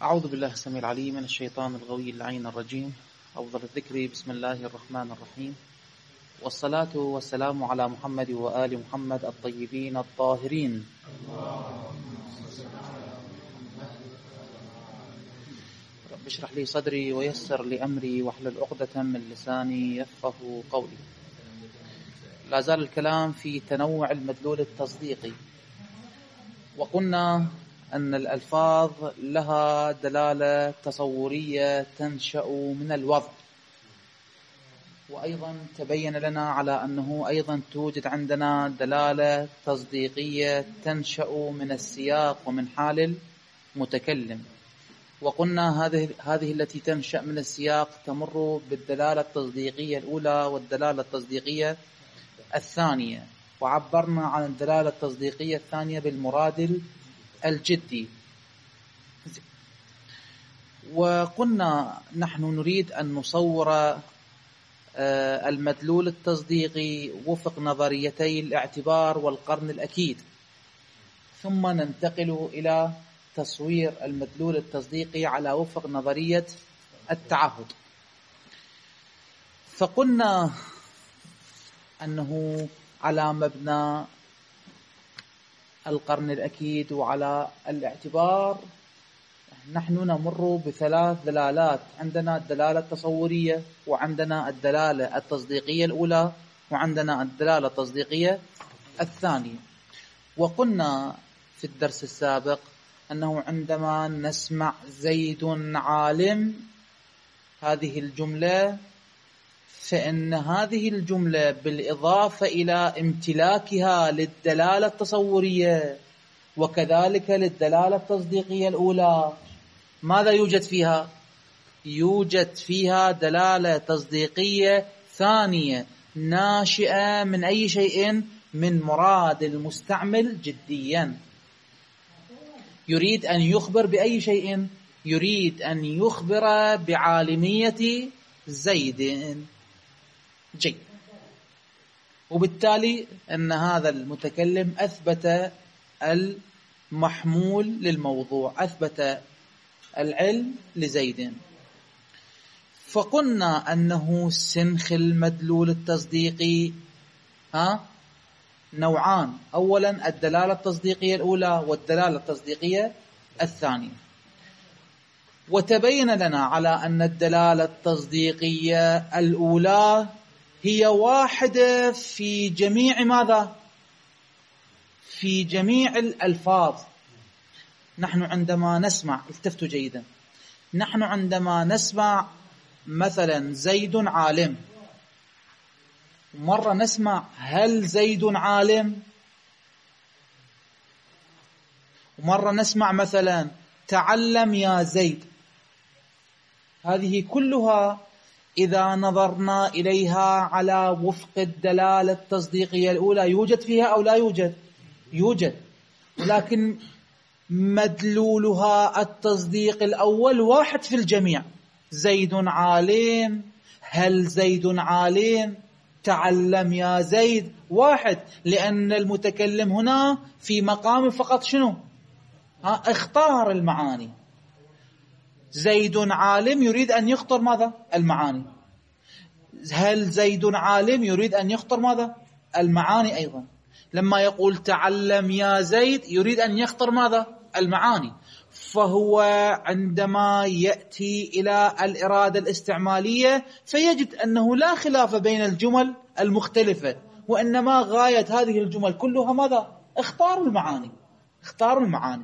أعوذ بالله السميع العليم من الشيطان الغوي اللعين الرجيم. أفضل الذكر بسم الله الرحمن الرحيم، والصلاة والسلام على محمد وآل محمد الطيبين الطاهرين. رب اشرح لي صدري ويسر لي أمري واحلل عقدة من لساني يفقه قولي. لا زال الكلام في تنوع المدلول التصديقي، وقلنا أن الألفاظ لها دلالة تصورية تنشأ من الوضع، وأيضا تبين لنا على أنه أيضا توجد عندنا دلالة تصديقية تنشأ من السياق ومن حال المتكلم. وقلنا هذه التي تنشأ من السياق تمر بالدلالة التصديقية الأولى والدلالة التصديقية الثانية، وعبرنا عن الدلالة التصديقية الثانية بالمراد الجدي. وقلنا نحن نريد أن نصور المدلول التصديقي وفق نظريتي الاعتبار والقرن الأكيد، ثم ننتقل إلى تصوير المدلول التصديقي على وفق نظرية التعهد. فقلنا أنه على مبنى القرن الأكيد وعلى الاعتبار نحن نمر بثلاث دلالات، عندنا الدلالة التصورية، وعندنا الدلالة التصديقية الأولى، وعندنا الدلالة التصديقية الثانية. وقلنا في الدرس السابق أنه عندما نسمع زيد عالم هذه الجملة، فإن هذه الجملة بالإضافة إلى امتلاكها للدلالة التصورية وكذلك للدلالة التصديقية الأولى، ماذا يوجد فيها؟ يوجد فيها دلالة تصديقية ثانية ناشئة من أي شيء؟ من مراد المستعمل جديا. يريد أن يخبر بأي شيء؟ يريد أن يخبر بعالمية زيد. جيد. وبالتالي أن هذا المتكلم أثبت المحمول للموضوع، أثبت العلم لزيد. فقلنا أنه سنخ المدلول التصديقي نوعان، أولا الدلالة التصديقية الأولى والدلالة التصديقية الثانية. وتبين لنا على أن الدلالة التصديقية الأولى هي واحدة في جميع ماذا؟ في جميع الألفاظ. نحن عندما نسمع، التفتوا جيدا، نحن عندما نسمع مثلا زيد عالم، مرة نسمع هل زيد عالم، ومرة نسمع مثلا تعلم يا زيد. هذه كلها إذا نظرنا إليها على وفق الدلالة التصديقية الأولى يوجد فيها أو لا يوجد؟ يوجد، ولكن مدلولها التصديق الأول واحد في الجميع. زيد عالم، هل زيد عالم، تعلم يا زيد، واحد، لأن المتكلم هنا في مقام فقط شنو؟ اختار المعاني. زيد عالم يريد أن يخطر ماذا؟ المعاني. هل زيد عالم يريد أن يخطر ماذا؟ المعاني أيضا. لما يقول تعلم يا زيد يريد أن يخطر ماذا؟ المعاني. فهو عندما يأتي إلى الإرادة الاستعمالية فيجد أنه لا خلاف بين الجمل المختلفة، وإنما غاية هذه الجمل كلها ماذا؟ اختاروا المعاني، اختاروا المعاني.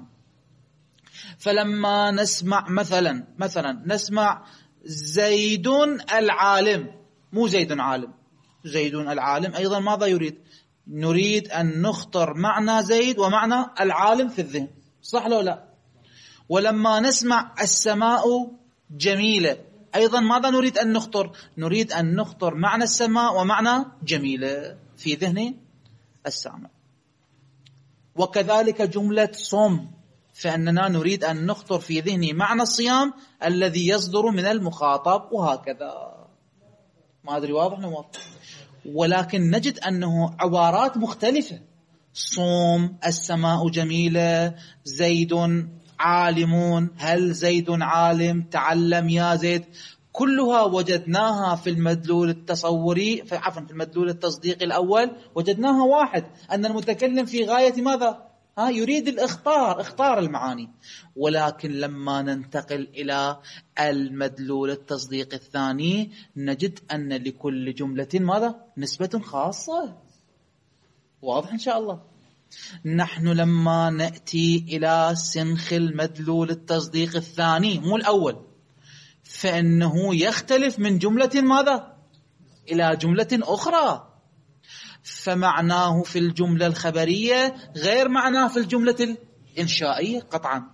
فلما نسمع مثلا نسمع زيد العالم، مو زيد عالم، زيد العالم، أيضا ماذا يريد؟ نريد أن نخطر معنى زيد ومعنى العالم في الذهن، صح لو لا؟ ولما نسمع السماء جميلة، أيضا ماذا نريد أن نخطر؟ نريد أن نخطر معنى السماء ومعنى جميلة في ذهن السامع. وكذلك جملة صم، فأننا نريد أن نخطر في ذهني معنى الصيام الذي يصدر من المخاطب، وهكذا. ما أدري واضح ولا واضح؟ ولكن نجد أنه عبارات مختلفة. صوم، السماء جميلة، زيد عالمون، هل زيد عالم، تعلم يا زيد، كلها وجدناها في المدلول التصوري، عفوا في المدلول التصديقي الأول وجدناها واحد، أن المتكلم في غاية ماذا؟ يريد اختار المعاني. ولكن لما ننتقل إلى المدلول التصديقي الثاني نجد أن لكل جملة ماذا؟ نسبة خاصة. واضح إن شاء الله. نحن لما نأتي إلى سنخ المدلول التصديقي الثاني مو الأول، فإنه يختلف من جملة ماذا؟ إلى جملة أخرى، فمعناه في الجملة الخبرية غير معناه في الجملة الإنشائية قطعا.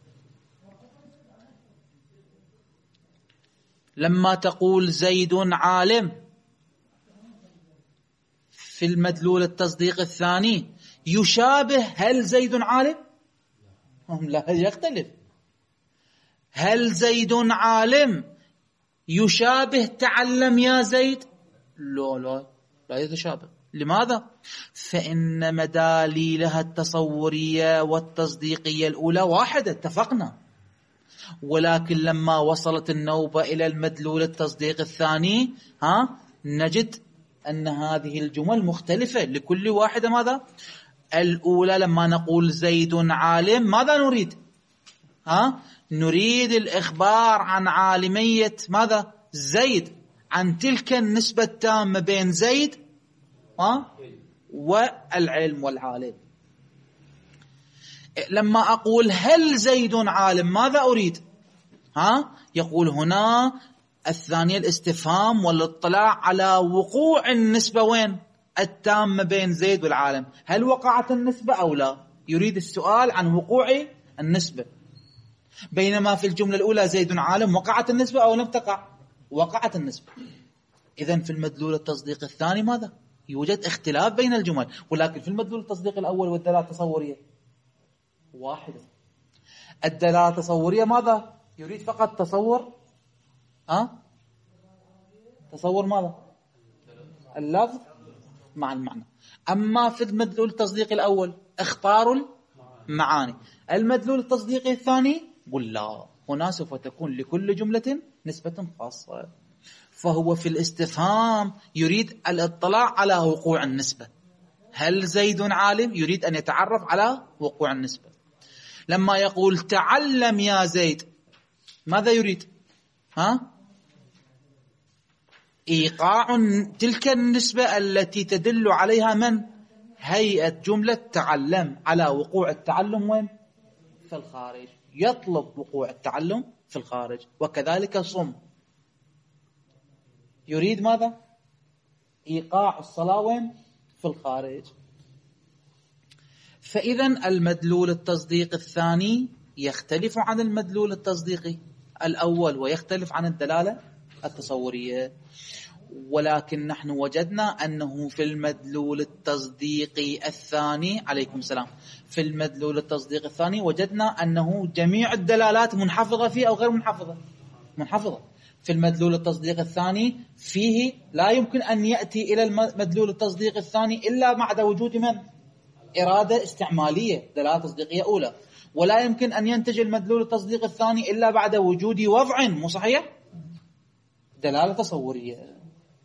لما تقول زيد عالم في المدلول التصديق الثاني يشابه هل زيد عالم؟ لا، يختلف. هل زيد عالم يشابه تعلم يا زيد؟ لا يتشابه. لماذا؟ فإن مداليلها التصورية والتصديقية الأولى واحدة، اتفقنا. ولكن لما وصلت النوبة إلى المدلول التصديق الثاني نجد أن هذه الجمل مختلفة لكل واحدة. ماذا؟ الأولى لما نقول زيد عالم ماذا نريد؟ نريد الإخبار عن عالمية ماذا؟ زيد، عن تلك النسبة التامة بين زيد والعلم والعالم. لما أقول هل زيد عالم ماذا أريد؟ يقول هنا الثانية الاستفهام والاطلاع على وقوع النسبة وين؟ التامة بين زيد والعالم. هل وقعت النسبة أو لا؟ يريد السؤال عن وقوع النسبة. بينما في الجملة الأولى زيد عالم وقعت النسبة أو لم تقع؟ وقعت النسبة. إذن في المدلول التصديق الثاني ماذا؟ يوجد اختلاف بين الجمل، ولكن في المدلول التصديق الأول والدلالة التصورية واحدة. الدلالة التصورية ماذا؟ يريد فقط تصور تصور ماذا؟ اللفظ مع المعنى. أما في المدلول التصديقي الأول اختاروا المعاني. المدلول التصديقي الثاني قل لا، هنا سوف تكون لكل جملة نسبة خاصة. فهو في الاستفهام يريد الاطلاع على وقوع النسبة. هل زيد عالم؟ يريد أن يتعرف على وقوع النسبة. لما يقول تعلم يا زيد ماذا يريد؟ إيقاع تلك النسبة التي تدل عليها من؟ هيئة جملة تعلم، على وقوع التعلم وين؟ في الخارج. يطلب وقوع التعلم في الخارج. وكذلك صم يريد ماذا؟ إيقاع الصلاة وين؟ في الخارج. فإذن المدلول التصديق الثاني يختلف عن المدلول التصديقي الأول ويختلف عن الدلالة التصورية. ولكن نحن وجدنا أنه في المدلول التصديقي الثاني عليكم السلام، في المدلول التصديقي الثاني وجدنا أنه جميع الدلالات منحفظة فيه أو غير منحفظة؟ منحفظة. في المدلول التصديقي الثاني فيه لا يمكن أن يأتي إلى المدلول التصديقي الثاني إلا بعد وجود من؟ إرادة استعمالية، دلالة تصديقية أولى. ولا يمكن أن ينتج المدلول التصديقي الثاني إلا بعد وجود وضع، مو صحيح؟ دلالة تصورية.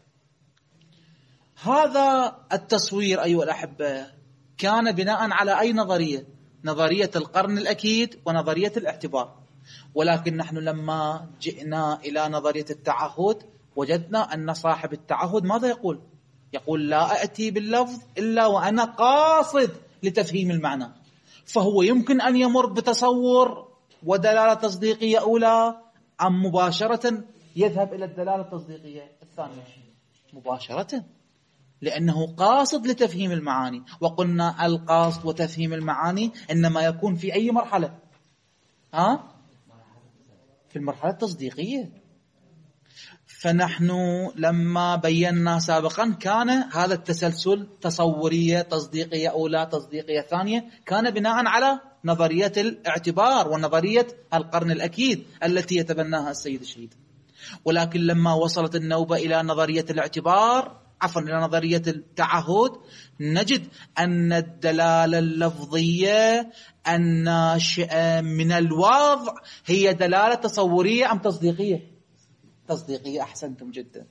هذا التصوير أيها الأحبة كان بناء على أي نظرية؟ نظرية القرن الأكيد ونظرية الاعتبار. ولكن نحن لما جئنا إلى نظرية التعهد وجدنا أن صاحب التعهد ماذا يقول؟ يقول لا أأتي باللفظ إلا وأنا قاصد لتفهيم المعنى. فهو يمكن أن يمر بتصور ودلالة تصديقية أولى أم مباشرة يذهب إلى الدلالة التصديقية الثانية؟ مباشرة، لأنه قاصد لتفهيم المعاني. وقلنا القاصد وتفهيم المعاني إنما يكون في أي مرحلة؟ في المرحلة التصديقية. فنحن لما بينا سابقا كان هذا التسلسل تصورية تصديقية أولى تصديقية ثانية كان بناء على نظرية الاعتبار ونظرية القرن الأكيد التي يتبناها السيد الشهيد. ولكن لما وصلت النوبة إلى نظرية الاعتبار عفوا إلى نظرية التعهد، نجد أن الدلالة اللفظية الناشئة من الوضع هي دلالة تصورية أم تصديقية؟ تصديقية. أحسنتم جدا.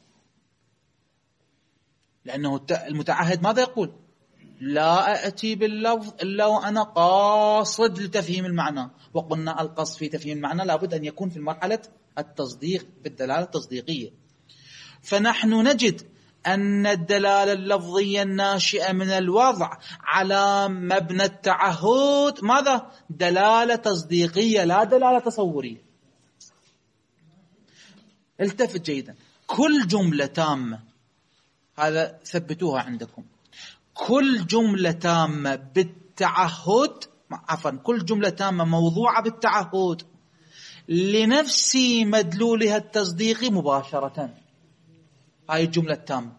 لأنه المتعهد ماذا يقول؟ لا أأتي باللفظ إلا وأنا قاصد لتفهيم المعنى، وقلنا القصد في تفهيم المعنى لابد أن يكون في مرحلة التصديق بالدلالة التصديقية. فنحن نجد أن الدلالة اللفظية الناشئة من الوضع على مبنى التعهد ماذا؟ دلالة تصديقية لا دلالة تصورية. التفت جيدا، كل جملة تامة، هذا ثبتوها عندكم، كل جملة تامة بالتعهد، عفوا كل جملة تامة موضوعة بالتعهد لنفس مدلولها التصديقي مباشرة، هاي الجملة التامة.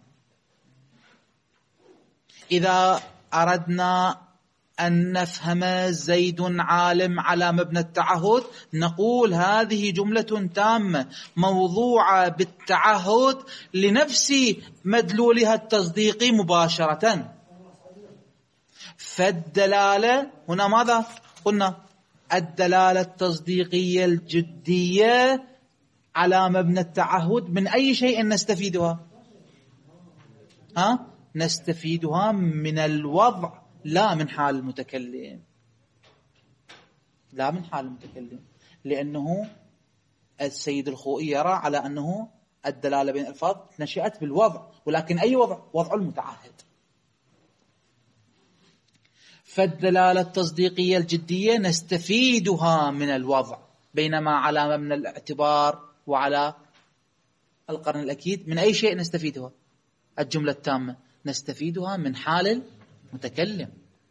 إذا أردنا أن نفهم زيد عالم على مبنى التعهد نقول هذه جملة تامة موضوعة بالتعهد لنفس مدلولها التصديقي مباشرة. فالدلالة هنا ماذا قلنا؟ الدلالة التصديقية الجدية على مبنى التعهد من أي شيء نستفيدها؟ نستفيدها من الوضع لا من حال المتكلم، لا من حال المتكلم، لأنه السيد الخوئي يرى على أنه الدلالة بين الألفاظ نشأت بالوضع، ولكن أي وضع؟ وضع المتعهد. فالدلالة التصديقية الجدية نستفيدها من الوضع، بينما على مبنى الاعتبار وعلى القرن الأكيد من أي شيء نستفيدها؟ الجملة التامة نستفيدها من حال المتكلم.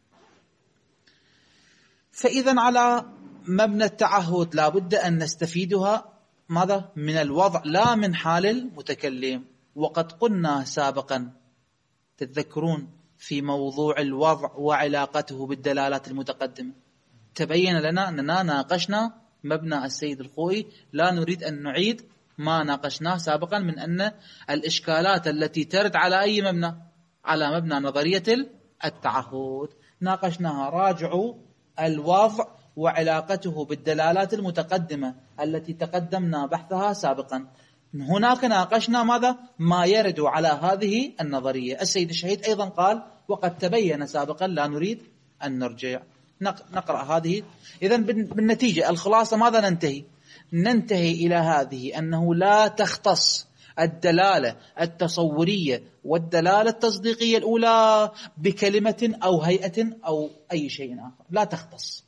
فإذا على مبنى التعهد لا بد أن نستفيدها ماذا؟ من الوضع لا من حال المتكلم. وقد قلنا سابقا تتذكرون في موضوع الوضع وعلاقته بالدلالات المتقدمة تبين لنا أننا ناقشنا مبنى السيد الخوئي، لا نريد أن نعيد ما ناقشناه سابقا من أن الإشكالات التي ترد على أي مبنى؟ على مبنى نظرية التعهد ناقشناها. راجعوا الوضع وعلاقته بالدلالات المتقدمة التي تقدمنا بحثها سابقا. هناك ناقشنا ماذا؟ ما يرد على هذه النظرية. السيد الشهيد أيضا قال وقد تبين سابقا، لا نريد أن نرجع نقرأ هذه. إذن بالنتيجة الخلاصة ماذا ننتهي؟ ننتهي إلى هذه، أنه لا تختص الدلالة التصورية والدلالة التصديقية الأولى بكلمة أو هيئة أو أي شيء آخر، لا تختص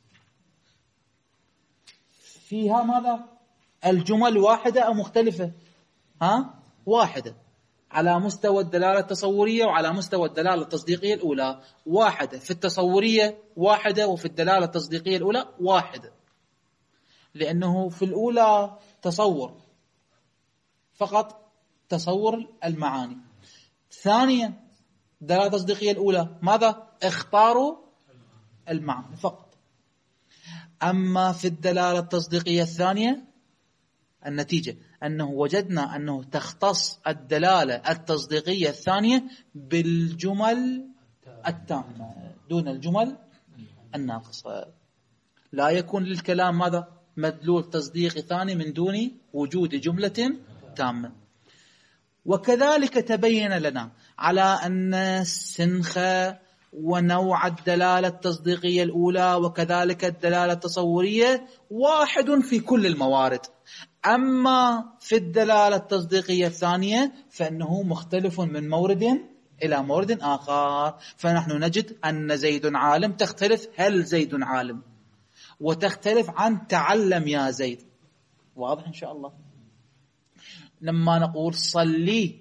فيها ماذا؟ الجمل واحدة أو مختلفة؟ واحدة على مستوى الدلالة التصورية وعلى مستوى الدلالة التصديقية الأولى واحدة، في التصورية واحدة وفي الدلالة التصديقية الأولى واحدة، لأنه في الأولى تصور فقط، تصور المعاني. ثانيا الدلالة التصديقية الأولى ماذا؟ اختاروا المعنى فقط. أما في الدلالة التصديقية الثانية النتيجة أنه وجدنا أنه تختص الدلالة التصديقية الثانية بالجمل التامة دون الجمل الناقصة. لا يكون للكلام ماذا؟ مدلول تصديقي ثاني من دون وجود جملة تامة. وكذلك تبين لنا على أن سنخ ونوع الدلالة التصديقية الأولى وكذلك الدلالة التصورية واحد في كل الموارد، أما في الدلالة التصديقية الثانية فإنه مختلف من مورد إلى مورد آخر. فنحن نجد أن زيد عالم تختلف هل زيد عالم، وتختلف عن تعلم يا زيد. واضح إن شاء الله؟ لما نقول صلي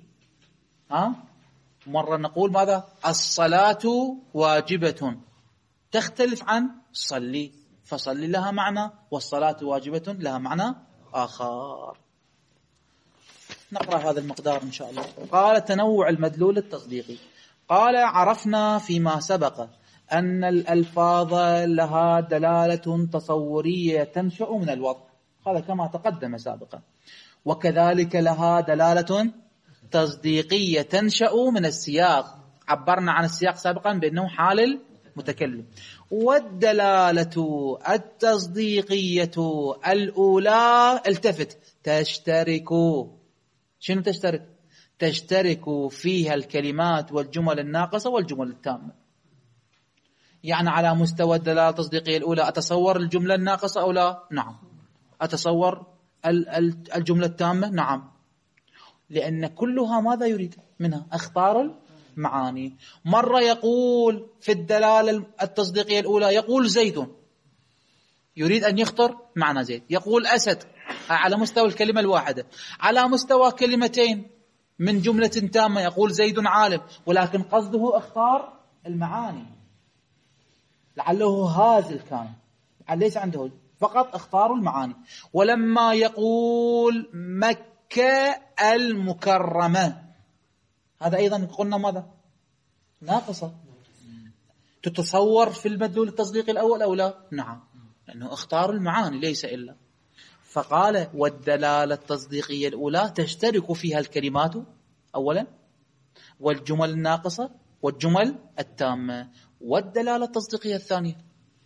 مرة نقول ماذا؟ الصلاة واجبة، تختلف عن صلي، فصلي لها معنى والصلاة واجبة لها معنى آخر. نقرأ هذا المقدار إن شاء الله. قال تنوع المدلول التصديقي. قال عرفنا فيما سبق أن الألفاظ لها دلالة تصورية تنشأ من الوضع، هذا كما تقدم سابقا، وكذلك لها دلالة تصديقية تنشأ من السياق. عبرنا عن السياق سابقا بأنه حال المتكلم. والدلالة التصديقية الأولى، التفت، تشترك. شنو تشترك؟ تشترك فيها الكلمات والجمل الناقصة والجمل التامة. يعني على مستوى الدلالة التصديقية الأولى أتصور الجملة الناقصة أو لا؟ نعم. أتصور الجملة التامة؟ نعم. لأن كلها ماذا يريد منها؟ اختار المعاني. مرة يقول في الدلالة التصديقية الأولى، يقول زيد، يريد أن يخطر معنى زيد. يقول أسد على مستوى الكلمة الواحدة. على مستوى كلمتين من جملة تامة يقول زيد عالم، ولكن قصده اختار المعاني. لعله هازل كان، ليس عنده، فقط اختار المعاني. ولما يقول مكة المكرمة، هذا أيضا قلنا ماذا؟ ناقصة. تتصور في المدلول التصديقي الأول أو لا؟ نعم، لأنه اختار المعاني ليس إلا. فقال والدلالة التصديقية الأولى تشترك فيها الكلمات أولا، والجمل الناقصة والجمل التامة. والدلالة التصديقية الثانية،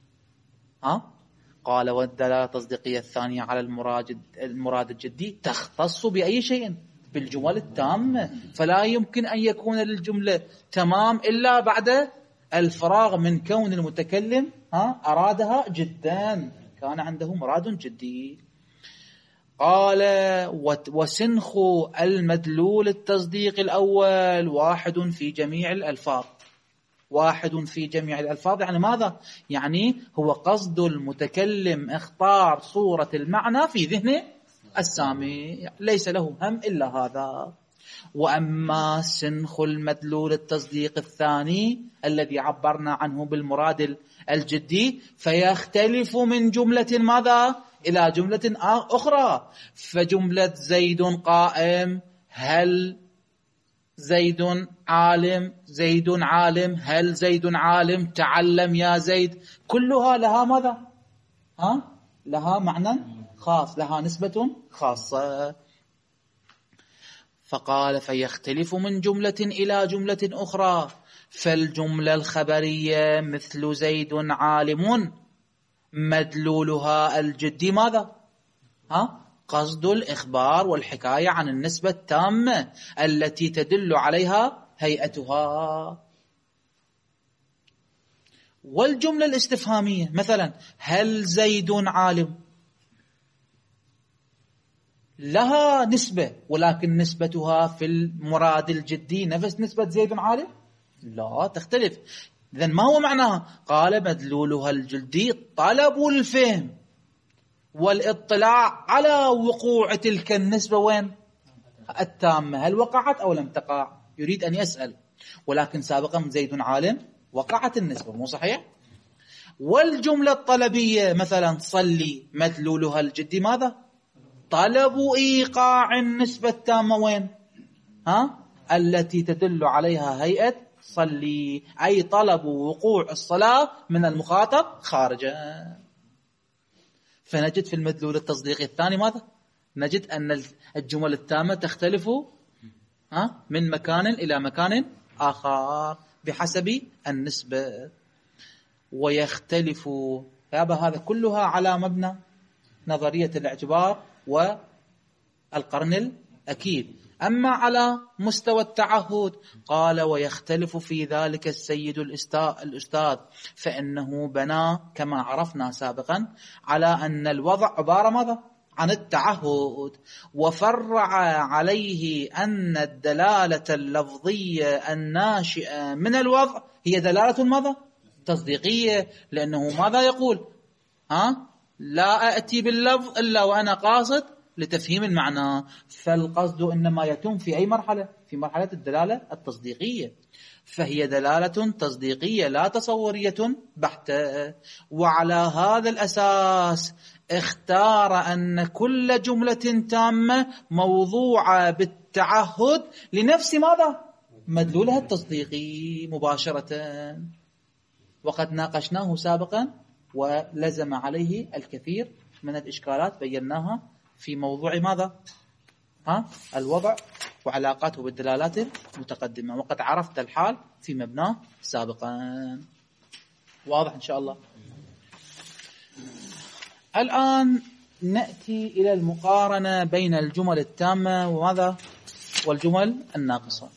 قال والدلالة التصديقية الثانية على المراد الجدي تختص بأي شيء؟ بالجمل التامة. فلا يمكن أن يكون للجملة تمام إلا بعد الفراغ من كون المتكلم أرادها جدا، كان عنده مراد جدي. قال وسنخ المدلول التصديق الأول واحد في جميع الألفاظ. واحد في جميع الألفاظ يعني ماذا؟ يعني هو قصد المتكلم اختار صورة المعنى في ذهن السامع، ليس له هم إلا هذا. وأما سنخ المدلول التصديق الثاني الذي عبرنا عنه بالمراد الجدي فيختلف من جملة ماذا إلى جملة أخرى. فجملة زيد قائم، هل زيد عالم، زيد عالم، هل زيد عالم، تعلم يا زيد، كلها لها ماذا؟ لها معنى خاص، لها نسبة خاصة. فقال فيختلف من جملة إلى جملة أخرى. فالجملة الخبرية مثل زيد عالم مدلولها الجدي ماذا؟ قصد الإخبار والحكاية عن النسبة التامة التي تدل عليها هيئتها. والجملة الاستفهامية مثلا هل زيد عالم، لها نسبة، ولكن نسبتها في المراد الجدي نفس نسبة زيد عالم؟ لا، تختلف. إذن ما هو معناها؟ قال مدلولها الجدي طلب الفهم والاطلاع على وقوع تلك النسبة وين؟ التامة، هل وقعت أو لم تقع؟ يريد أن يسأل. ولكن سابقا زيد عالم وقعت النسبة، مو صحيح؟ والجملة الطلبية مثلا صلي مدلولها الجدي ماذا؟ طلب إيقاع النسبة التامة وين؟ التي تدل عليها هيئة صلي، أي طلب وقوع الصلاة من المخاطب خارجا. فنجد في المدلول التصديقي الثاني ماذا؟ نجد أن الجمل التامة تختلف من مكان إلى مكان آخر بحسب النسبة. ويختلف هذا كلها على مبنى نظرية الاعتبار والقرن الأكيد. أما على مستوى التعهد قال ويختلف في ذلك السيد الأستاذ، فإنه بنى كما عرفنا سابقا على أن الوضع عبارة ماذا؟ عن التعهد، وفرع عليه أن الدلالة اللفظية الناشئة من الوضع هي دلالة ماذا؟ تصديقية. لأنه ماذا يقول؟ لا أأتي باللفظ إلا وأنا قاصد لتفهيم المعنى. فالقصد إنما يتم في أي مرحلة؟ في مرحلة الدلالة التصديقية. فهي دلالة تصديقية لا تصورية بحتة. وعلى هذا الأساس اختار أن كل جملة تامة موضوعة بالتعهد لنفس ماذا؟ مدلولها التصديقي مباشرة. وقد ناقشناه سابقا ولزم عليه الكثير من الإشكالات بيناها في موضوع ماذا؟ الوضع وعلاقاته بالدلالات المتقدمة، وقد عرفت الحال في مبناه سابقا. واضح إن شاء الله. الآن نأتي إلى المقارنة بين الجمل التامة وماذا والجمل الناقصة.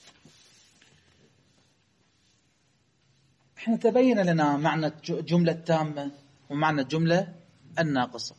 احنا تبين لنا معنى الجملة التامة ومعنى الجملة الناقصة.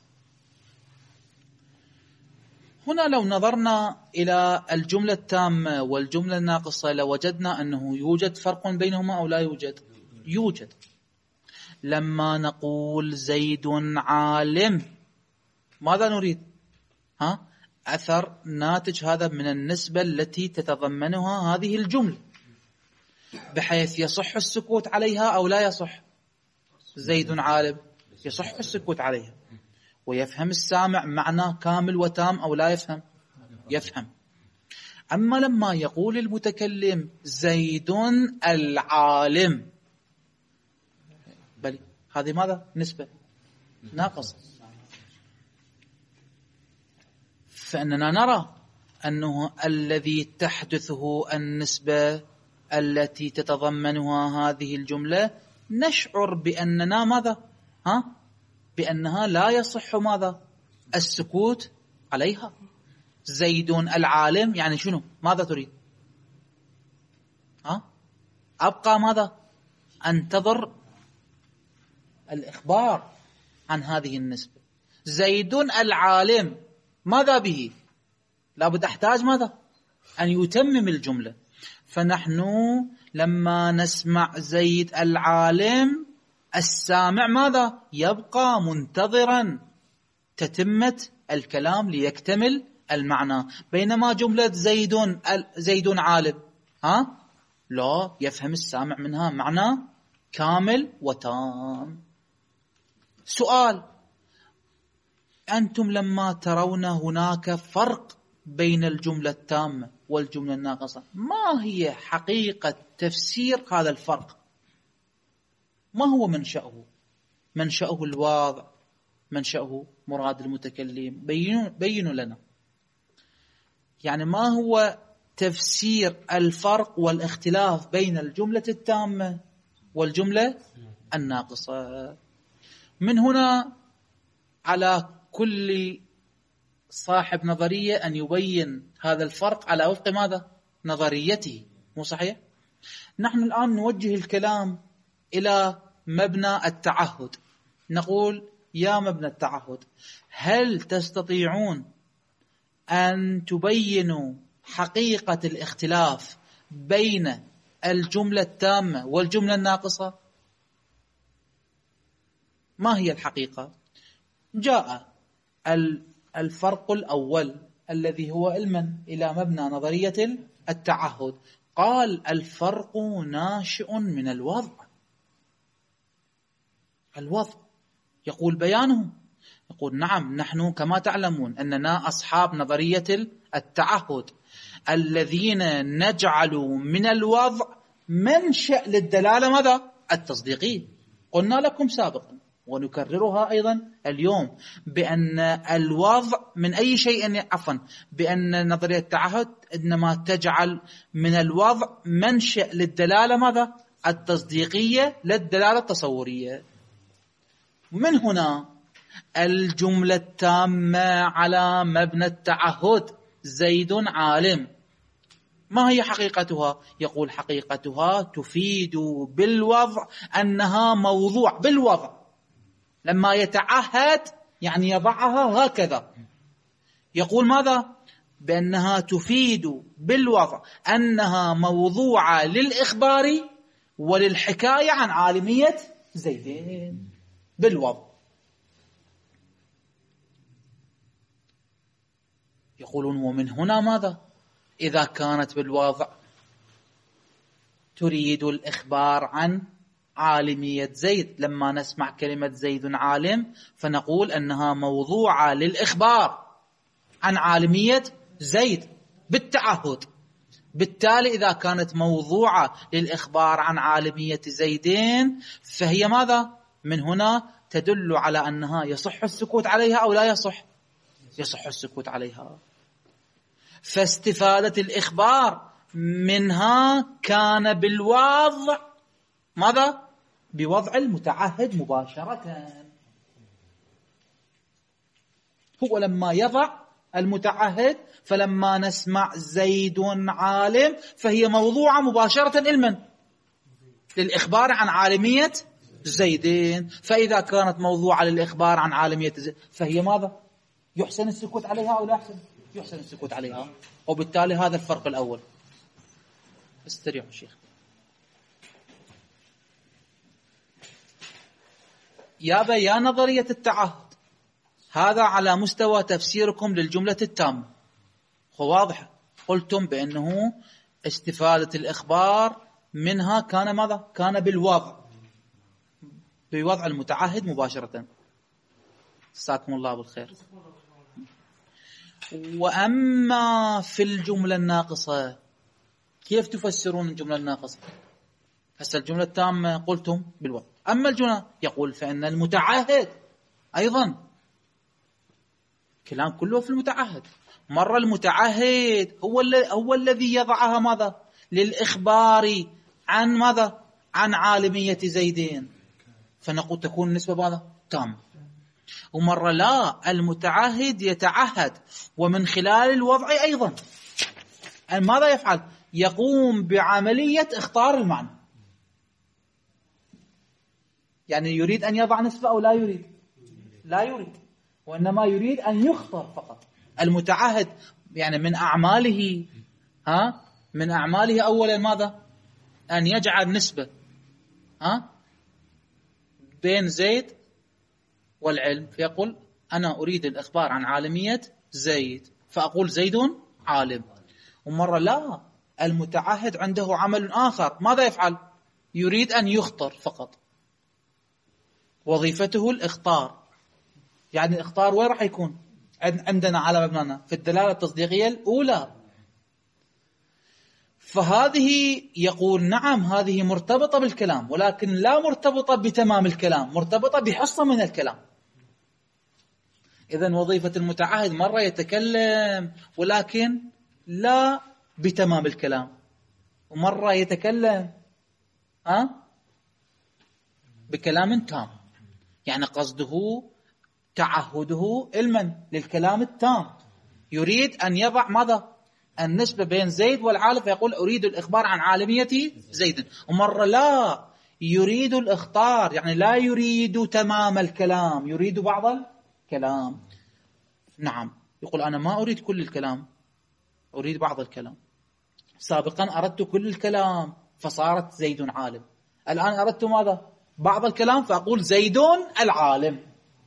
هنا لو نظرنا إلى الجملة التامة والجملة الناقصة لوجدنا أنه يوجد فرق بينهما أو لا يوجد؟ يوجد. لما نقول زيد عالم ماذا نريد؟ أثر ناتج هذا من النسبة التي تتضمنها هذه الجملة، بحيث يصح السكوت عليها أو لا يصح. زيد عالم يصح السكوت عليها، ويفهم السامع معنى كامل وتام أو لا يفهم؟ يفهم. أما لما يقول المتكلم زيد العالم، بل هذه ماذا؟ نسبة ناقصة. فإننا نرى أنه الذي تحدثه النسبة التي تتضمنها هذه الجملة نشعر بأننا ماذا؟ بأنها لا يصح ماذا؟ السكوت عليها. زيد العالم يعني شنو؟ ماذا تريد؟ أبقى ماذا؟ أنتظر الإخبار عن هذه النسبة. زيد العالم ماذا به؟ لابد أحتاج ماذا؟ أن يتمم الجملة. فنحن لما نسمع زيد العالم السامع ماذا؟ يبقى منتظرا تتمة الكلام ليكتمل المعنى. بينما جملة زيد عالم لا يفهم السامع منها معنى كامل وتام. سؤال: أنتم لما ترون هناك فرق بين الجملة التامة والجملة الناقصة، ما هي حقيقة تفسير هذا الفرق؟ ما هو منشأه؟ منشأه الواضع، منشأه مراد المتكلم؟ بينوا لنا. يعني ما هو تفسير الفرق والاختلاف بين الجملة التامة والجملة الناقصة؟ من هنا على كل صاحب نظرية أن يبين هذا الفرق على وفق ماذا؟ نظريته. مو صحيح؟ نحن الآن نوجه الكلام إلى مبنى التعهد. نقول: يا مبنى التعهد، هل تستطيعون أن تبينوا حقيقة الاختلاف بين الجملة التامة والجملة الناقصة؟ ما هي الحقيقة؟ جاء الفرق الأول الذي هو علما إلى مبنى نظرية التعهد، قال: الفرق ناشئ من الوضع. الوضع يقول بيانه، يقول: نعم، نحن كما تعلمون أننا أصحاب نظرية التعهد الذين نجعل من الوضع منشأ للدلالة ماذا؟ التصديقية. قلنا لكم سابقا ونكررها أيضا اليوم بأن الوضع من أي شيء بأن نظرية التعهد إنما تجعل من الوضع منشأ للدلالة ماذا؟ التصديقية للدلالة التصورية. من هنا الجملة التامة على مبنى التعهد زيد عالم، ما هي حقيقتها؟ يقول: حقيقتها تفيد بالوضع أنها موضوع. بالوضع لما يتعهد يعني يضعها هكذا. يقول ماذا؟ بأنها تفيد بالوضع أنها موضوعة للإخبار وللحكاية عن عالمية زيدين. بالوضع. يقولون: ومن هنا ماذا؟ إذا كانت بالوضع تريد الإخبار عن عالمية زيد، لما نسمع كلمة زيد عالم فنقول أنها موضوعة للإخبار عن عالمية زيد بالتعهد. بالتالي إذا كانت موضوعة للإخبار عن عالمية زيدين فهي ماذا؟ من هنا تدل على أنها يصح السكوت عليها أو لا يصح؟ يصح السكوت عليها. فاستفادة الإخبار منها كان بالوضع ماذا؟ بوضع المتعهد مباشرة. هو لما يضع المتعهد، فلما نسمع زيد عالم فهي موضوعة مباشرة لمن؟ للإخبار عن عالمية زيدين. فإذا كانت موضوعة للإخبار عن عالمية زيد فهي ماذا؟ يحسن السكوت عليها أو لا يحسن؟ يحسن السكوت عليها. وبالتالي هذا الفرق الأول. استريحوا شيخ. يا نظرية التعهد، هذا على مستوى تفسيركم للجملة التامة. هو واضح، قلتم بأنه استفادة الإخبار منها كان ماذا؟ كان بالوضع، بوضع المتعهد مباشرة. جزاكم الله بالخير. وأما في الجملة الناقصة كيف تفسرون الجملة الناقصة؟ هسه الجملة التامة قلتم بالوضع، أما الجملة يقول فإن المتعهد أيضا كلام كله في المتعهد. مرة المتعهد هو الذي يضعها ماذا؟ للإخبار عن ماذا؟ عن عالمية زيدين، فنقول تكون النسبة ماذا؟ تام. ومرة لا، المتعهد يتعهد ومن خلال الوضع أيضا ماذا يفعل؟ يقوم بعملية اختار المعنى. يعني يريد أن يضع نسبة أو لا يريد؟ لا يريد، وإنما يريد أن يختار فقط. المتعهد يعني من أعماله أولا ماذا؟ أن يجعل نسبة بين زيد والعلم، فيقول أنا أريد الإخبار عن عالمية زيد فأقول زيد عالم. ومرة لا، المتعهد عنده عمل آخر، ماذا يفعل؟ يريد أن يختار فقط، وظيفته الإخطار. يعني الإخطار وين راح يكون؟ عندنا على مبنانا في الدلالة التصديقية الأولى. فهذه يقول نعم هذه مرتبطة بالكلام، ولكن لا مرتبطة بتمام الكلام، مرتبطة بحصة من الكلام. إذن وظيفة المتعهد مرة يتكلم ولكن لا بتمام الكلام، ومرة يتكلم بكلام تام. يعني قصده تعهده علما للكلام التام، يريد أن يضع ماذا؟ النسبة بين زيد والعالم، فيقول أريد الإخبار عن عالمية زيد. ومرة لا، يريد الإخطار، يعني لا يريد تمام الكلام، يريد بعض الكلام. نعم، يقول أنا ما أريد كل الكلام، أريد بعض الكلام. سابقا أردت كل الكلام فصارت زيد عالم، الآن أردت ماذا؟ بعض الكلام فأقول زيد العالم.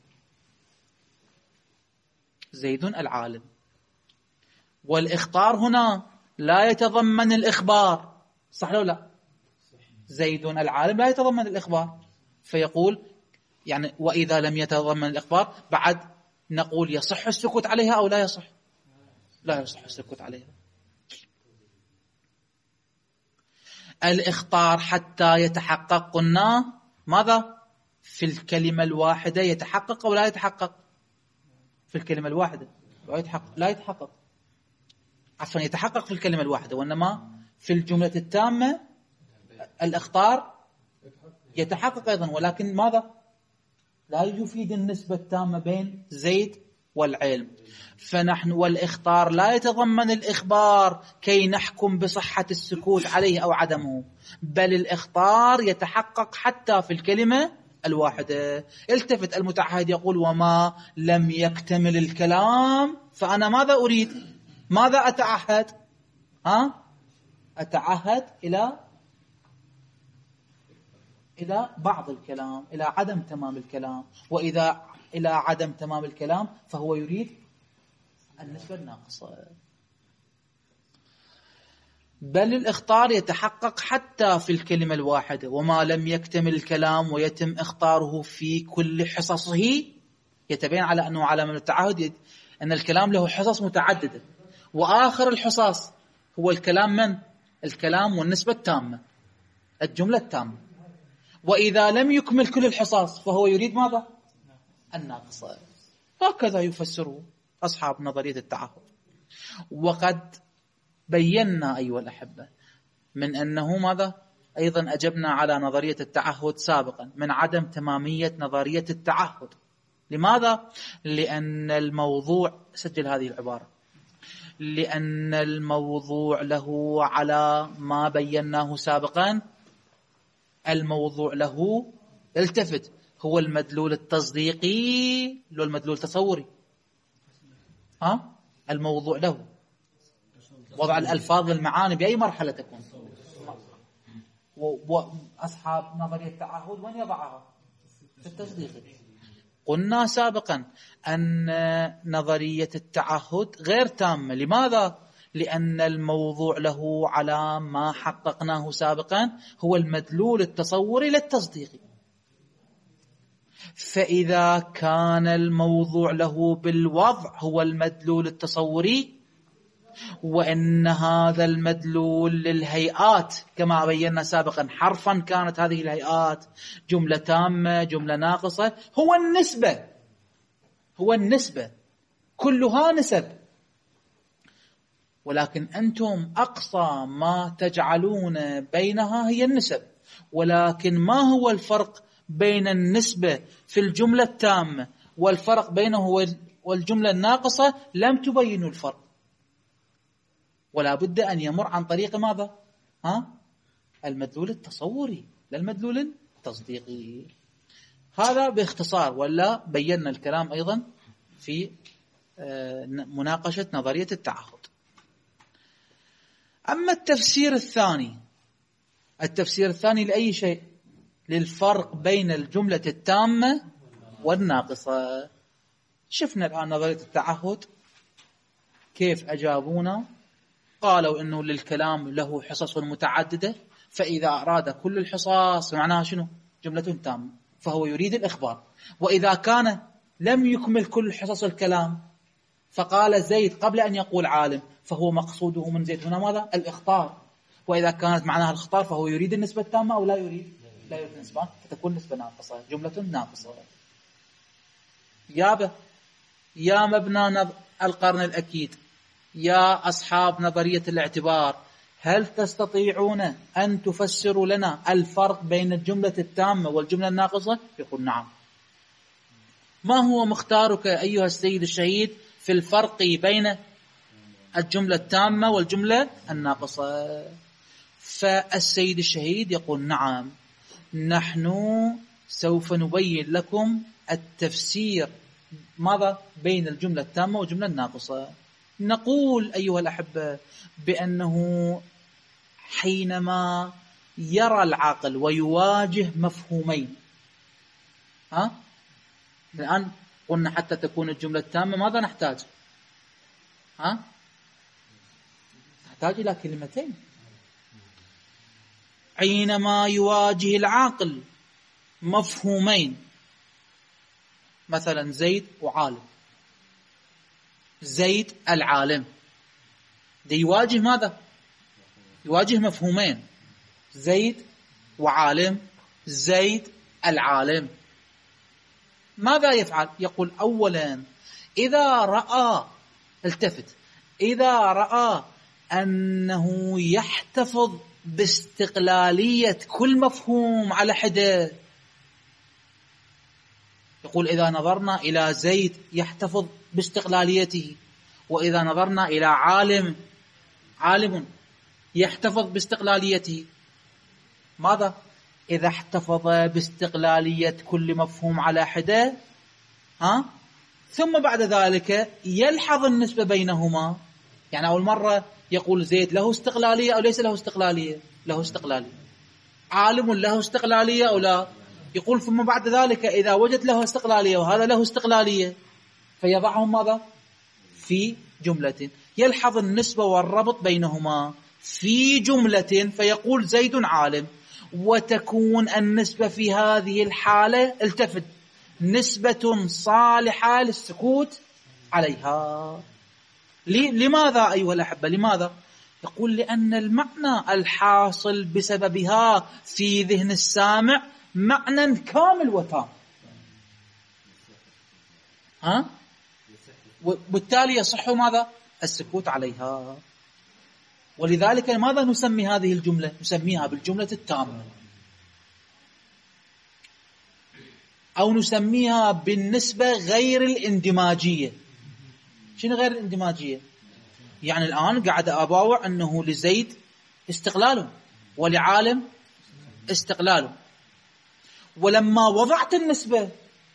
زيد العالم. والإخطار هنا لا يتضمن الإخبار، صح لو لا؟ زيد العالم لا يتضمن الإخبار، فيقول يعني وإذا لم يتضمن الإخبار بعد نقول يصح السكوت عليها أو لا يصح؟ لا يصح السكوت عليها. الإخطار حتى يتحقق قلنا ماذا؟ في الكلمة الواحدة يتحقق أو لا يتحقق؟ في الكلمة الواحدة لا يتحقق. عفوا يتحقق في الكلمة الواحدة، وإنما في الجملة التامة الإخطار يتحقق أيضا، ولكن ماذا؟ لا يفيد النسبة التامة بين زيد والعلم. فنحن والإخطار لا يتضمن الإخبار كي نحكم بصحة السكوت عليه أو عدمه، بل الإخطار يتحقق حتى في الكلمة الواحدة. التفت المتعهد يقول وما لم يكتمل الكلام فأنا ماذا أريد؟ ماذا أتعهد؟ أتعهد إلى بعض الكلام، إلى عدم تمام الكلام. وإذا إلى عدم تمام الكلام فهو يريد النسبة الناقصة. بل الإخطار يتحقق حتى في الكلمة الواحدة، وما لم يكتمل الكلام ويتم إخطاره في كل حصصه. يتبين على أنه على من التعهد أن الكلام له حصص متعددة، وآخر الحصص هو الكلام من؟ الكلام والنسبة التامة، الجملة التامة. وإذا لم يكمل كل الحصص فهو يريد ماذا؟ الناقصة. هكذا يفسره أصحاب نظرية التعهد. وقد بينا أيها الأحبة من أنه ماذا؟ أيضا أجبنا على نظرية التعهد سابقا من عدم تمامية نظرية التعهد. لماذا؟ لأن الموضوع، سجل هذه العبارة، لأن الموضوع له على ما بيناه سابقا، الموضوع له، التفت، هو المدلول التصديقي لو المدلول التصوري؟ الموضوع له وضع الألفاظ والمعاني بأي مرحلة تكون. وأصحاب نظرية التعهد وين يضعها؟ في التصديق. قلنا سابقا أن نظرية التعهد غير تامة. لماذا؟ لأن الموضوع له على ما حققناه سابقا هو المدلول التصوري للتصديق. فإذا كان الموضوع له بالوضع هو المدلول التصوري، وإن هذا المدلول للهيئات كما بينا سابقا حرفا كانت هذه الهيئات، جملة تامة، جملة ناقصة، هو النسبة كلها نسب. ولكن أنتم أقصى ما تجعلون بينها هي النسب، ولكن ما هو الفرق بين النسبة في الجملة التامة والفرق بينه والجملة الناقصة؟ لم تبينوا الفرق، ولا بد أن يمر عن طريق ماذا؟ المدلول التصوري لا المدلول التصديقي. هذا باختصار، ولا بينا الكلام أيضا في مناقشة نظرية التعهد. أما التفسير الثاني لأي شيء؟ للفرق بين الجملة التامة والناقصة. شفنا الآن نظرية التعهد كيف أجابونا، قالوا إنه للكلام له حصص متعددة، فإذا أراد كل الحصص معناها شنو؟ جملة تامة، فهو يريد الإخبار. وإذا كان لم يكمل كل حصص الكلام فقال زيد قبل أن يقول عالم، فهو مقصوده من زيد هنا ماذا؟ الإخطار. وإذا كانت معناها الإخطار فهو يريد النسبة التامة أو لا يريد النسبة، فتكون نسبة ناقصة، جملة ناقصة. يا مبنى القرن الأكيد، يا أصحاب نظرية الاعتبار، هل تستطيعون أن تفسروا لنا الفرق بين الجملة التامة والجملة الناقصة؟ يقول نعم. ما هو مختارك أيها السيد الشهيد في الفرق بين الجملة التامة والجملة الناقصة؟ فالسيد الشهيد يقول نعم، نحن سوف نبين لكم التفسير ماذا بين الجملة التامة والجملة الناقصة. نقول أيها الأحبة بأنه حينما يرى العاقل ويواجه مفهومين، الآن قلنا حتى تكون الجملة التامة ماذا نحتاج؟ نحتاج إلى كلمتين. حينما يواجه العاقل مفهومين، مثلا زيد وعالم، زيد العالم، دي يواجه ماذا؟ يواجه مفهومين، زيد وعالم، زيد العالم. ماذا يفعل؟ يقول أولا إذا رأى، التفت، إذا رأى أنه يحتفظ باستقلالية كل مفهوم على حدة، يقول إذا نظرنا إلى زيد يحتفظ باستقلاليته، وإذا نظرنا إلى عالم يحتفظ باستقلاليته. ماذا؟ إذا احتفظ باستقلالية كل مفهوم على حدة، ثم بعد ذلك يلحظ النسبة بينهما. يعني أول مرة يقول زيد له استقلالية أو ليس له استقلالية؟ له استقلالية. عالم له استقلالية أو لا؟ يقول ثم بعد ذلك إذا وجد له استقلالية وهذا له استقلالية فيضعهم ماذا؟ في جملة، يلحظ النسبة والربط بينهما في جملة، فيقول زيد عالم، وتكون النسبة في هذه الحالة، التفت، نسبة صالحة للسكوت عليها. لماذا أيها الأحبة؟ لماذا؟ يقول لأن المعنى الحاصل بسببها في ذهن السامع معنى كامل وتام، وبالتالي يصح ماذا؟ السكوت عليها. ولذلك ماذا نسمي هذه الجملة؟ نسميها بالجملة التامة، أو نسميها بالنسبة غير الاندماجية. شنو غير الاندماجية؟ يعني الآن قاعد أباوع أنه لزيد استقلاله ولعالم استقلاله، ولما وضعت النسبة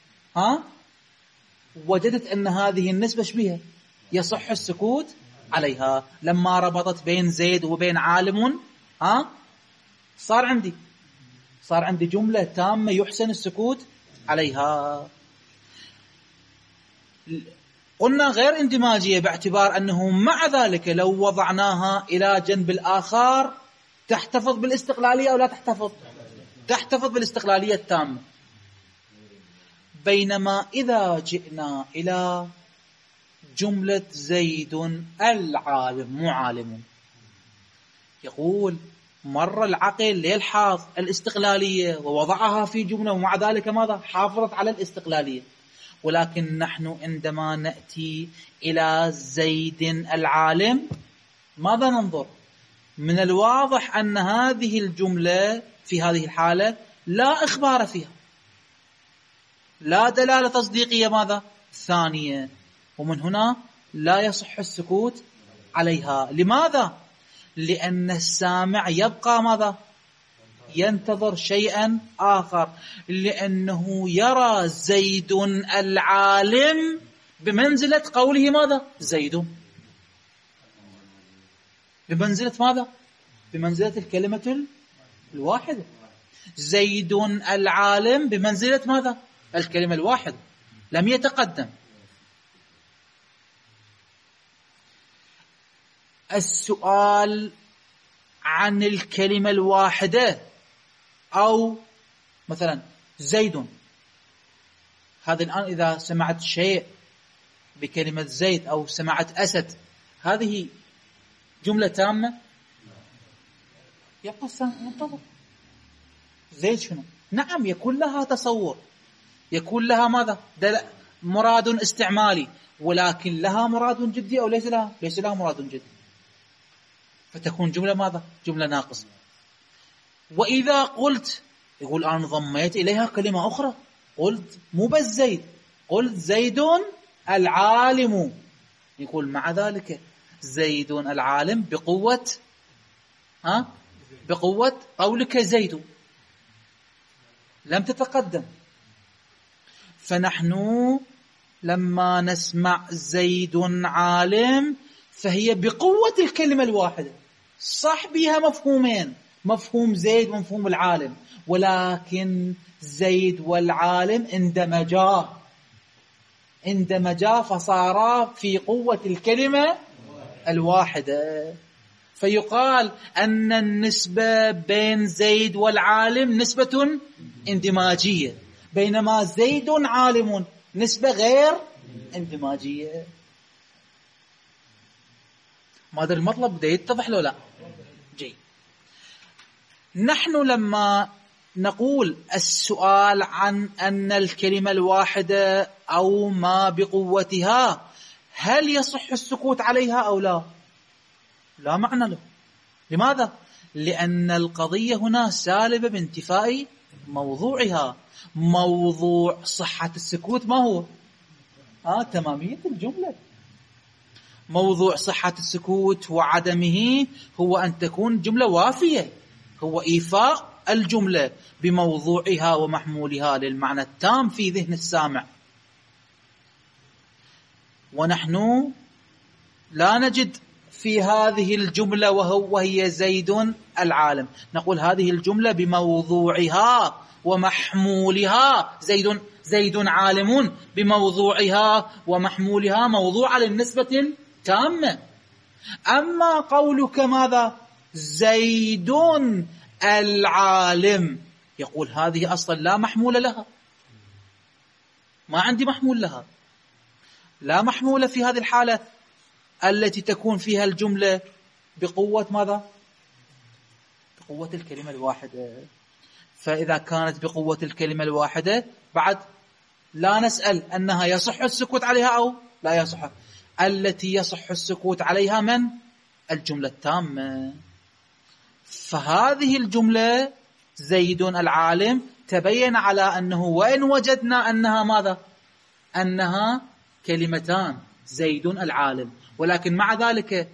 وجدت أن هذه النسبة شبيها يصح السكوت عليها. لما ربطت بين زيد وبين عالم صار عندي جملة تامة يحسن السكوت عليها. قلنا غير اندماجية باعتبار أنه مع ذلك لو وضعناها إلى جنب الآخر تحتفظ بالاستقلالية أو لا تحتفظ؟ تحتفظ بالاستقلالية التامة. بينما إذا جئنا إلى جملة زيد العالم مو عالم، يقول مر العقل ليلحظ الاستقلالية ووضعها في جملة ومع ذلك ماذا؟ حافظت على الاستقلالية. ولكن نحن عندما نأتي إلى زيد العالم ماذا ننظر؟ من الواضح أن هذه الجملة في هذه الحالة لا إخبار فيها، لا دلالة تصديقية ماذا؟ ثانية، ومن هنا لا يصح السكوت عليها. لماذا؟ لأن السامع يبقى ماذا؟ ينتظر شيئا آخر، لأنه يرى زيد العالم بمنزلة قوله ماذا؟ زيد، بمنزلة ماذا؟ بمنزلة الكلمة الواحدة. زيد العالم بمنزلة ماذا؟ الكلمة الواحدة، لم يتقدم. السؤال عن الكلمة الواحدة، أو مثلا زيد، هذا الآن إذا سمعت شيء بكلمة زيد أو سمعت أسد، هذه جملة تامة؟ يبقى السامع منتظر. زيد شنو؟ نعم يكون لها تصور، يكون لها ماذا؟ مراد استعمالي، ولكن لها مراد جدي أو ليس لها؟ ليس لها مراد جدي، فتكون جملة ماذا؟ جملة ناقصة. وإذا قلت، يقول أنا ضميت إليها كلمة أخرى، قلت مو بس زيد، قلت زيد العالم، يقول مع ذلك زيد العالم بقوة بقوة قولك زيد، لم تتقدم. فنحن لما نسمع زيد عالم فهي بقوة الكلمة الواحدة، صح بها مفهومين، مفهوم زيد ومفهوم العالم، ولكن زيد والعالم اندمجا فصارا في قوة الكلمة الواحدة. فيقال أن النسبة بين زيد والعالم نسبة اندماجية، بينما زيد عالم نسبة غير اندماجية. ماذا المطلب بده يتضح له؟ لا جيد. نحن لما نقول السؤال عن أن الكلمة الواحدة أو ما بقوتها هل يصح السكوت عليها أو لا؟ لا معنى له. لماذا؟ لأن القضية هنا سالبة بانتفاء موضوعها. موضوع صحة السكوت ما هو؟ تمامية الجملة. موضوع صحة السكوت وعدمه هو أن تكون جملة وافية، هو إيفاء الجملة بموضوعها ومحمولها للمعنى التام في ذهن السامع. ونحن لا نجد في هذه الجملة وهي زيد العالم، نقول هذه الجملة بموضوعها ومحمولها، زيد عالم بموضوعها ومحمولها، موضوع للنسبة تامة. أما قولك ماذا؟ زيد العالم، يقول هذه أصلا لا محمول لها، ما عندي محمول لها، لا محمول في هذه الحالة التي تكون فيها الجملة بقوة ماذا؟ بقوة الكلمة الواحدة. فإذا كانت بقوة الكلمة الواحدة بعد لا نسأل أنها يصح السكوت عليها أو لا يصح. التي يصح السكوت عليها من؟ الجملة التامة. فهذه الجملة زيد العالم تبين على أنه وإن وجدنا أنها ماذا؟ أنها كلمتان زيد العالم، ولكن مع ذلك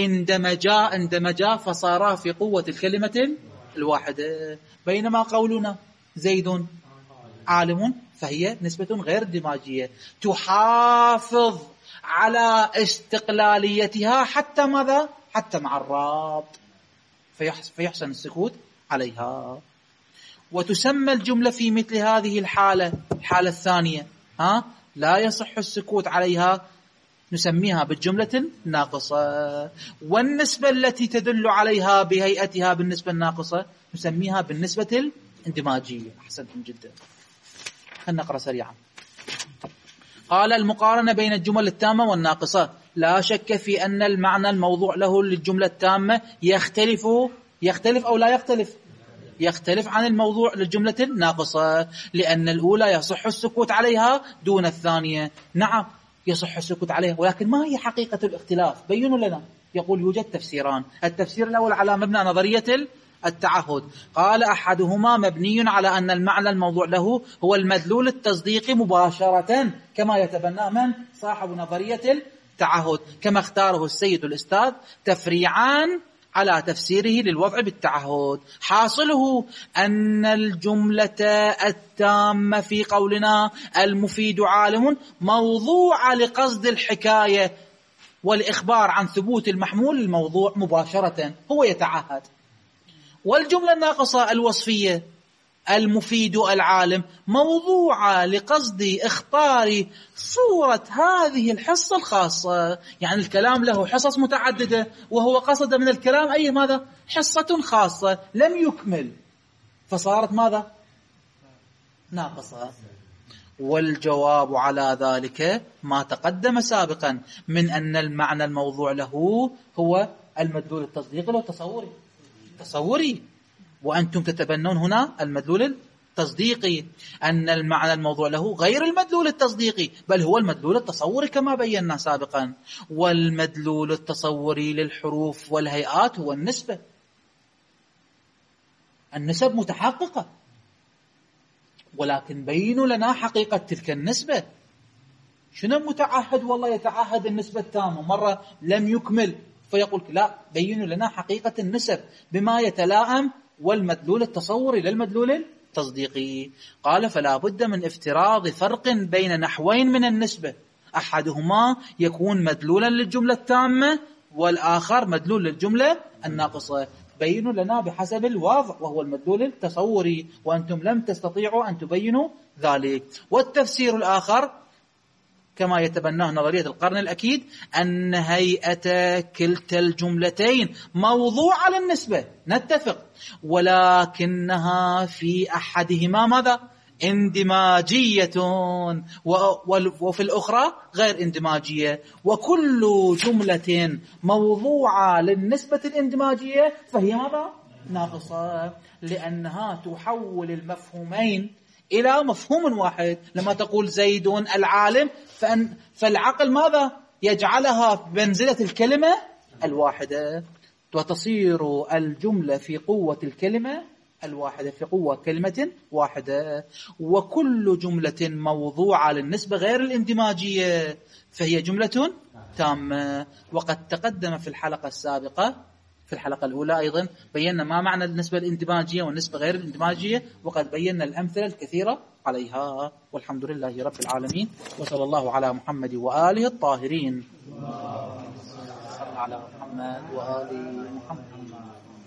اندمجا فصارا في قوة الكلمة الواحدة. بينما قولنا زيد عالم فهي نسبة غير اندماجية تحافظ على استقلاليتها حتى ماذا؟ حتى مع الرابط، فيحسن السكوت عليها. وتسمى الجملة في مثل هذه الحالة، الحالة الثانية لا يصح السكوت عليها، نسميها بالجملة الناقصة. والنسبة التي تدل عليها بهيئتها بالنسبة الناقصة نسميها بالنسبة الاندماجية. أحسنتم جدا. خلنا نقرأ سريعا. قال المقارنة بين الجمل التامة والناقصة. لا شك في أن المعنى الموضوع له للجملة التامة يختلف أو لا يختلف عن الموضوع للجملة الناقصة، لأن الأولى يصح السكوت عليها دون الثانية. نعم يصح السكوت عليها، ولكن ما هي حقيقة الاختلاف؟ بينوا لنا. يقول يوجد تفسيران. التفسير الأول على مبنى نظرية التعهد. قال أحدهما مبني على أن المعنى الموضوع له هو المدلول التصديقي مباشرة، كما يتبنى من؟ صاحب نظرية التعهد، كما اختاره السيد الأستاذ تفريعان على تفسيره للوضع بالتعهد. حاصله أن الجملة التامة في قولنا المفيد عالم موضوع لقصد الحكاية والإخبار عن ثبوت المحمول الموضوع مباشرة، هو يتعهد. والجملة الناقصة الوصفية المفيد العالم موضوع لقصد اختار صورة هذه الحصة الخاصة، يعني الكلام له حصص متعددة وهو قصد من الكلام أي ماذا؟ حصة خاصة لم يكمل، فصارت ماذا؟ ناقصة. والجواب على ذلك ما تقدم سابقا من أن المعنى الموضوع له هو المدلول التصديقي والتصوري، وأنتم تتبنون هنا المدلول التصديقي، أن المعنى الموضوع له غير المدلول التصديقي بل هو المدلول التصوري كما بينا سابقا. والمدلول التصوري للحروف والهيئات هو النسبة. النسب متحققة، ولكن بينوا لنا حقيقة تلك النسبة. شنو متعهد؟ والله يتعهد النسبة التامة، مرة لم يكمل فيقول لا، بينوا لنا حقيقة النسب بما يتلائم والمدلول التصوري للمدلول التصديقي. قال فلا بد من افتراض فرق بين نحوين من النسبة، أحدهما يكون مدلولا للجملة التامة والآخر مدلول للجملة الناقصة. بينوا لنا بحسب الواضع وهو المدلول التصوري، وأنتم لم تستطيعوا أن تبينوا ذلك. والتفسير الآخر كما يتبناه نظرية القرن الأكيد أن هيئة كلتا الجملتين موضوع للنسبة، نتفق، ولكنها في أحدهما ماذا؟ اندماجية وفي الأخرى غير اندماجية. وكل جملة موضوعة للنسبة الاندماجية فهي ماذا؟ ناقصة، لأنها تحول المفهومين إلى مفهوم واحد. لما تقول زيد العالم فالعقل ماذا؟ يجعلها بمنزلة الكلمة الواحدة، وتصير الجملة في قوة الكلمة الواحدة، في قوة كلمة واحدة. وكل جملة موضوعة للنسبة غير الاندماجية فهي جملة تامة. وقد تقدم في الحلقة السابقة، في الحلقة الأولى أيضا، بينا ما معنى النسبة الاندماجية والنسبة غير الاندماجية، وقد بينا الأمثلة الكثيرة عليها. والحمد لله رب العالمين، وصلى الله على محمد وآله الطاهرين. صلى على محمد وآل محمد.